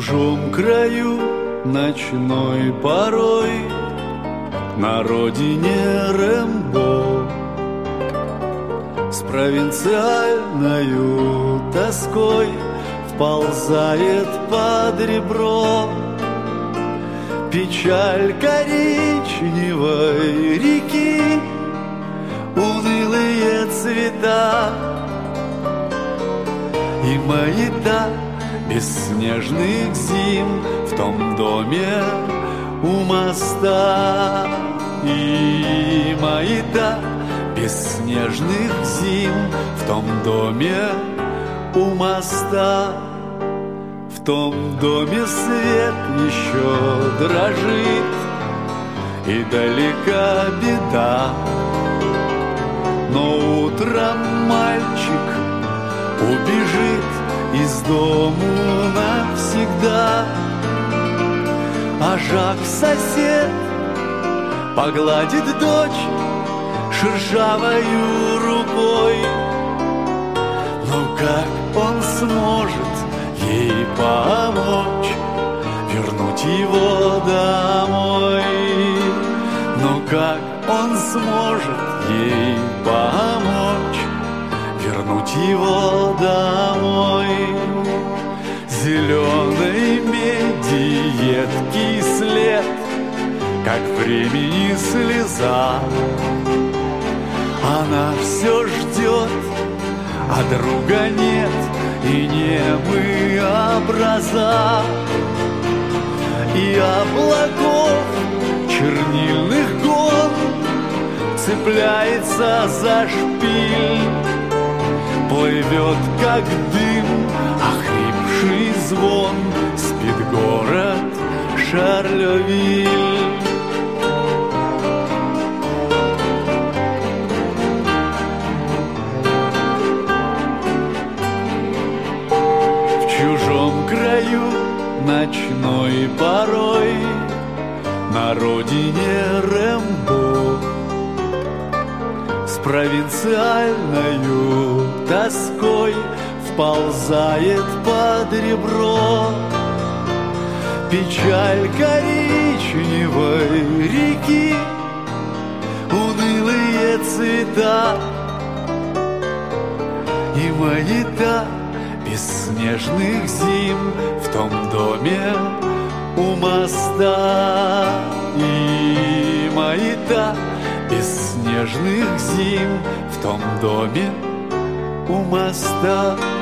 чужом краю ночной порой, на родине Рэмбо, с провинциальною тоской вползает под ребро печаль коричневой реки, унылые цвета и маята бесснежных зим в том доме у моста. И маята бесснежных зим в том доме у моста. В том доме свет еще дрожит, и далека беда, но утром мальчик убежит из дому навсегда. А Жак-сосед погладит дочь шершавою рукой. Но как он сможет ей помочь вернуть его домой? Но как он сможет ей помочь вернуть его домой? Зеленой меди едкий след, как времени слеза. Она все ждет, а друга нет, и немы образа. И облаков чернильных гон цепляется за шпиль, плывет, как дым, охрипший звон, спит город Шарлевиль. В чужом краю ночной порой, на родине Рэмбо, с провинциальною тоской вползает под ребро печаль коричневой реки, унылые цвета и маята бесснежных зим в том доме у моста. И маята бесснежных зим в том доме у моста.